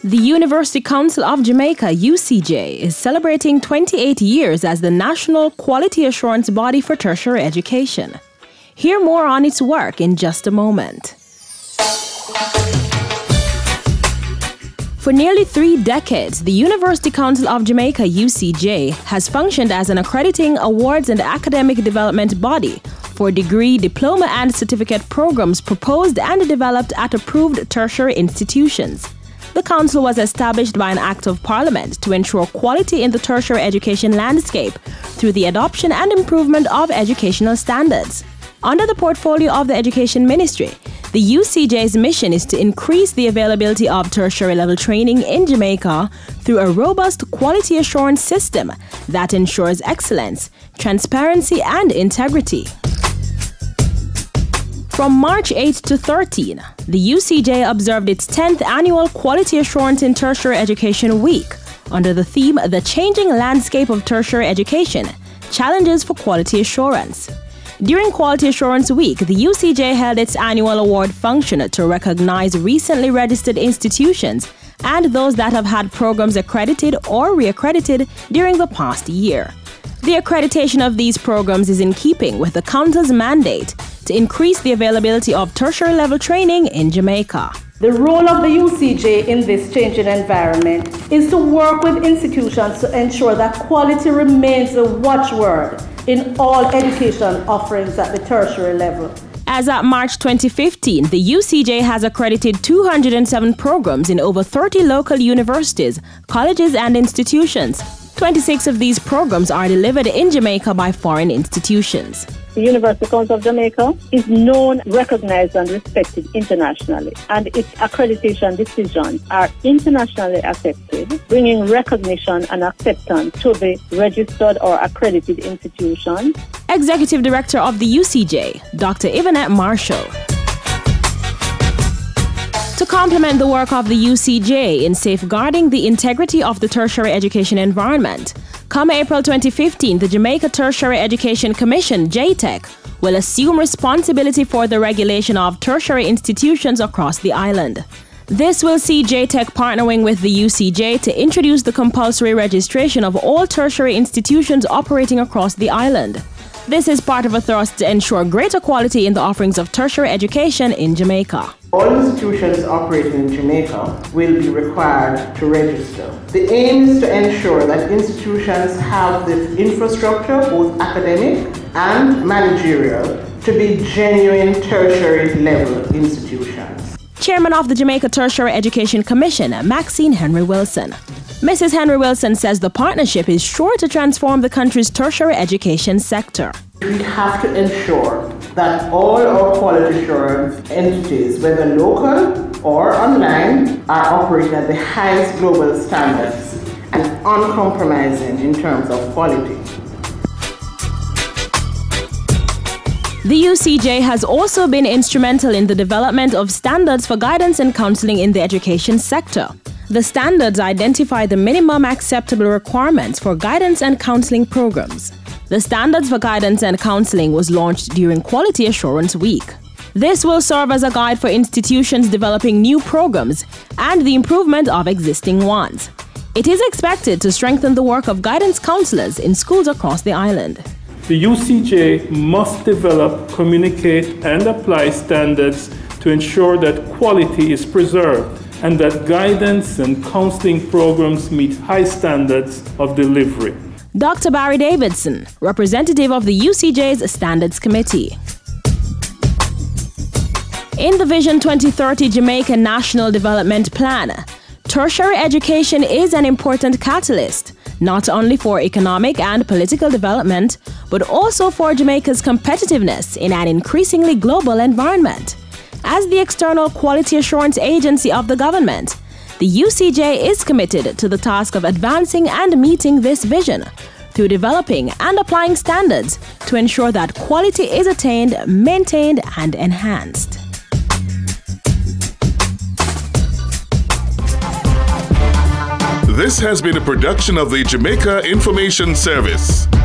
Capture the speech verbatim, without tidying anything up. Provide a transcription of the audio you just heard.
The University Council of Jamaica, U C J, is celebrating twenty-eight years as the national quality assurance body for tertiary education. Hear more on its work in just a moment. For nearly three decades, the University Council of Jamaica, U C J, has functioned as an accrediting awards and academic development body for degree, diploma, and certificate programs proposed and developed at approved tertiary institutions. The council was established by an Act of Parliament to ensure quality in the tertiary education landscape through the adoption and improvement of educational standards. Under the portfolio of the Education Ministry, the U C J's mission is to increase the availability of tertiary level training in Jamaica through a robust quality assurance system that ensures excellence, transparency, and integrity. From March eighth to thirteenth, the U C J observed its tenth annual Quality Assurance in Tertiary Education Week under the theme The Changing Landscape of Tertiary Education, Challenges for Quality Assurance. During Quality Assurance Week, the U C J held its annual award function to recognize recently registered institutions and those that have had programs accredited or re-accredited during the past year. The accreditation of these programs is in keeping with the Council's mandate to increase the availability of tertiary level training in Jamaica. The role of the U C J in this changing environment is to work with institutions to ensure that quality remains the watchword in all education offerings at the tertiary level. As at March twenty fifteen, the U C J has accredited two hundred seven programs in over thirty local universities, colleges, and institutions. twenty-six of these programs are delivered in Jamaica by foreign institutions. The University Council of Jamaica is known, recognized, and respected internationally, and its accreditation decisions are internationally accepted, bringing recognition and acceptance to the registered or accredited institutions. Executive Director of the U C J, Doctor Yvonette Marshall. To complement the work of the U C J in safeguarding the integrity of the tertiary education environment, come April twenty fifteen, the Jamaica Tertiary Education Commission, J T E C, will assume responsibility for the regulation of tertiary institutions across the island. This will see J T E C partnering with the U C J to introduce the compulsory registration of all tertiary institutions operating across the island. This is part of a thrust to ensure greater quality in the offerings of tertiary education in Jamaica. All institutions operating in Jamaica will be required to register. The aim is to ensure that institutions have the infrastructure, both academic and managerial, to be genuine tertiary level institutions. Chairman of the Jamaica Tertiary Education Commission, Maxine Henry Wilson. Missus Henry Wilson says the partnership is sure to transform the country's tertiary education sector. We have to ensure that all our quality assurance entities, whether local or online, are operating at the highest global standards and uncompromising in terms of quality. The U C J has also been instrumental in the development of standards for guidance and counseling in the education sector. The standards identify the minimum acceptable requirements for guidance and counseling programs. The Standards for Guidance and Counseling was launched during Quality Assurance Week. This will serve as a guide for institutions developing new programs and the improvement of existing ones. It is expected to strengthen the work of guidance counselors in schools across the island. The U C J must develop, communicate, and apply standards to ensure that quality is preserved and that guidance and counseling programs meet high standards of delivery. Doctor Barry Davidson, representative of the U C J's Standards Committee. In the Vision twenty thirty Jamaica National Development Plan, tertiary education is an important catalyst, not only for economic and political development, but also for Jamaica's competitiveness in an increasingly global environment. As the external quality assurance agency of the government, the U C J is committed to the task of advancing and meeting this vision through developing and applying standards to ensure that quality is attained, maintained, and enhanced. This has been a production of the Jamaica Information Service.